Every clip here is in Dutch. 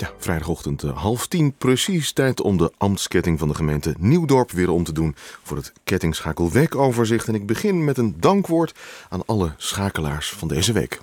Ja, vrijdagochtend 9:30 precies. Tijd om de ambtsketting van de gemeente Nieuwdorp weer om te doen voor het kettingschakelweekoverzicht. En ik begin met een dankwoord aan alle schakelaars van deze week.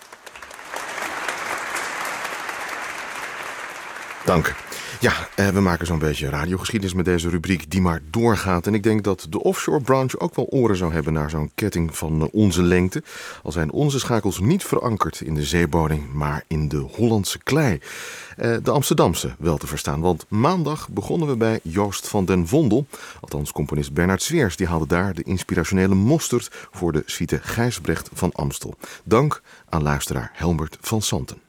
Dank. Ja, we maken zo'n beetje radiogeschiedenis met deze rubriek die maar doorgaat. En ik denk dat de offshore branch ook wel oren zou hebben naar zo'n ketting van onze lengte. Al zijn onze schakels niet verankerd in de zeebodem, maar in de Hollandse klei. De Amsterdamse wel te verstaan, want maandag begonnen we bij Joost van den Vondel. Althans, componist Bernard Sweers, die haalde daar de inspirationele mosterd voor de suite Gijsbrecht van Amstel. Dank aan luisteraar Helmert van Santen.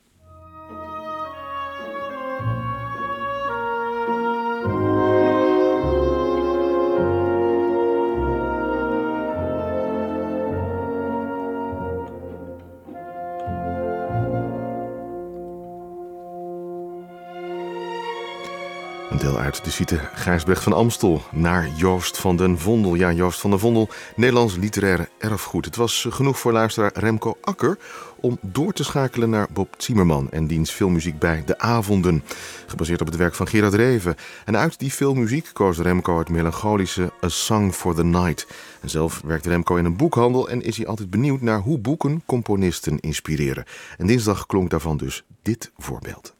Een deel uit de suite Gijsbrecht van Amstel naar Joost van den Vondel. Ja, Joost van den Vondel, Nederlands literaire erfgoed. Het was genoeg voor luisteraar Remco Akker om door te schakelen naar Bob Zimmerman en diens filmmuziek bij De Avonden, gebaseerd op het werk van Gerard Reven. En uit die filmmuziek koos Remco het melancholische A Song for the Night. En zelf werkt Remco in een boekhandel en is hij altijd benieuwd naar hoe boeken componisten inspireren. En dinsdag klonk daarvan dus dit voorbeeld.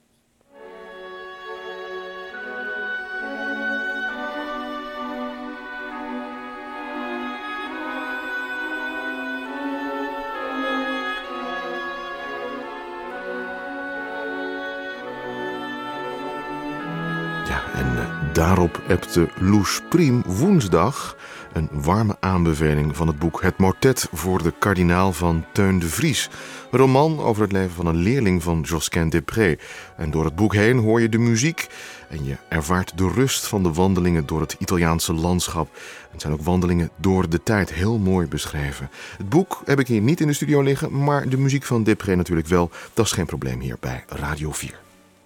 Daarop appte Loes Priem woensdag een warme aanbeveling van het boek Het Motet voor de kardinaal van Teun de Vries. Een roman over het leven van een leerling van Josquin des Prez. En door het boek heen hoor je de muziek en je ervaart de rust van de wandelingen door het Italiaanse landschap. Het zijn ook wandelingen door de tijd, heel mooi beschreven. Het boek heb ik hier niet in de studio liggen, maar de muziek van des Prez natuurlijk wel. Dat is geen probleem hier bij Radio 4.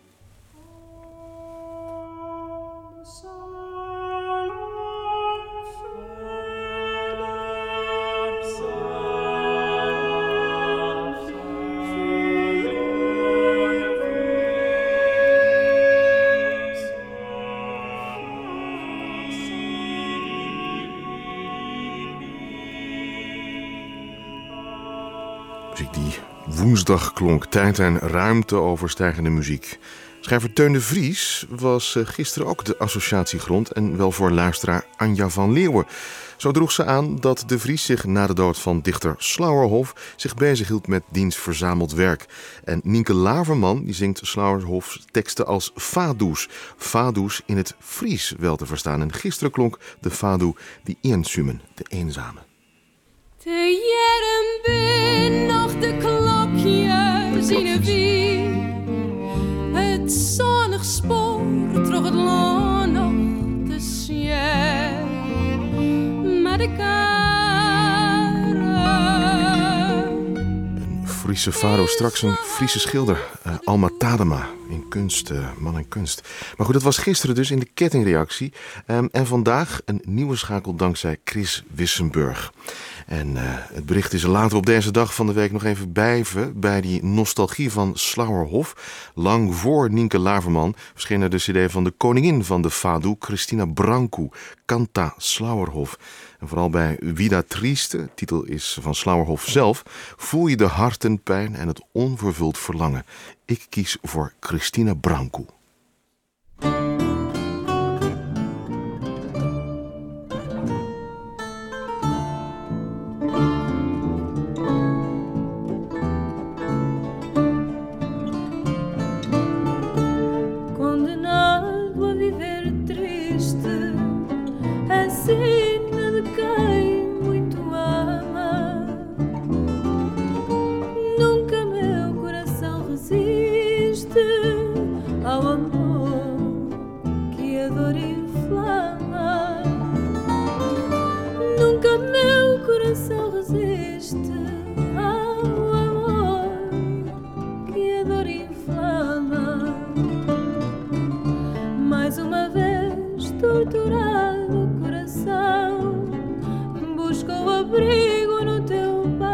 Muziek die woensdag klonk, tijd en ruimte overstijgende muziek. Schrijver Teun de Vries was gisteren ook de associatiegrond en wel voor luisteraar Anja van Leeuwen. Zo droeg ze aan dat de Vries zich na de dood van dichter Slauerhoff zich bezighield met diens verzameld werk. En Nienke Laverman die zingt Slauerhoffs teksten als fadoes. Fadoes in het Fries wel te verstaan. En gisteren klonk de fado die eensumen, de eenzame. Te jaren bin nog de klokjes in de wie. Het zonnig spoor trok het loon nog te sjer. Maar de karen. Een Friese fado, straks een Friese schilder. Alma Tadema in kunst, man en kunst. Maar goed, dat was gisteren dus in de kettingreactie. En vandaag een nieuwe schakel dankzij Chris Wissenburg. En het bericht is later op deze dag van de week nog even bijven bij die nostalgie van Slauerhoff. Lang voor Nienke Laverman verscheen er de cd van de koningin van de fado, Christina Brancu, Canta Slauerhoff. En vooral bij Vida Trieste, titel is van Slauerhoff zelf, voel je de hartenpijn en het onvervuld verlangen. Ik kies voor Christina Brancu.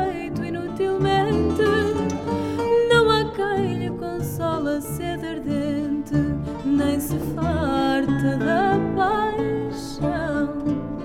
Consola-se a arder. mente nem se farta da paixão.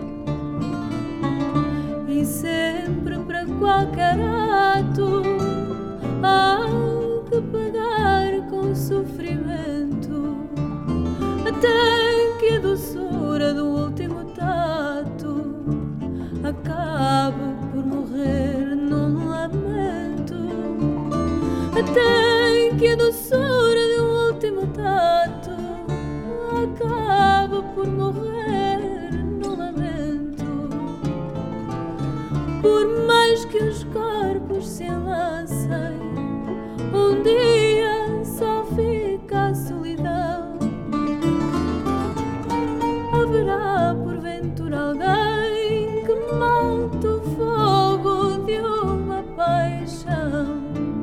E sempre para qualquer ato há que pagar com sofrimento, até que a doçura do último tato acabe por morrer num lamento, até que a doçura do último tato acabe por morrer num lamento. Por mais que os corpos se enlacem, um dia só fica a solidão. Haverá porventura alguém que mate o fogo de uma paixão.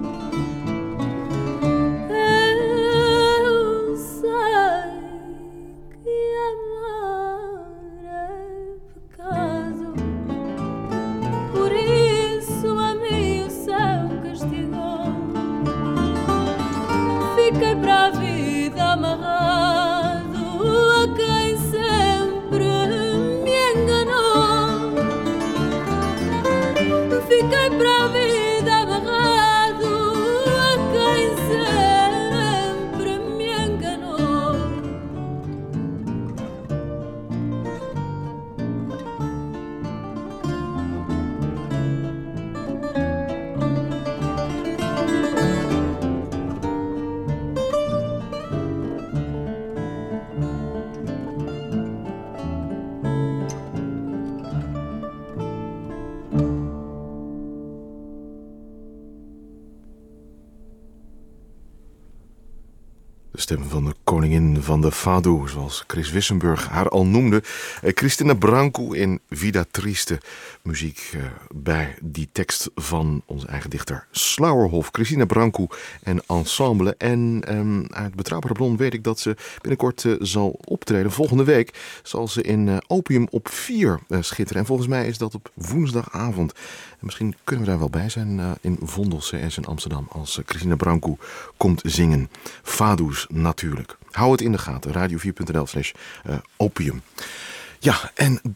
Eu sei que amar é pecado, por isso a mim o céu castigou. Fiquei para a vida amarrado a quem sempre me enganou. Fiquei para a vida amarrado a quem sempre me enganou. De stem van de koningin van de fado, zoals Chris Wissenburg haar al noemde. Cristina Branco in Vida Triste. Muziek bij die tekst van onze eigen dichter Slauerhoff. Cristina Branco en ensemble. En uit betrouwbare bron weet ik dat ze binnenkort zal optreden. Volgende week zal ze in Opium op 4 schitteren. En volgens mij is dat op woensdagavond. En misschien kunnen we daar wel bij zijn in Vondel CS in Amsterdam. Als Cristina Branco komt zingen. Fado's natuurlijk. Hou het in de gaten. Radio4.nl/opium. Ja, en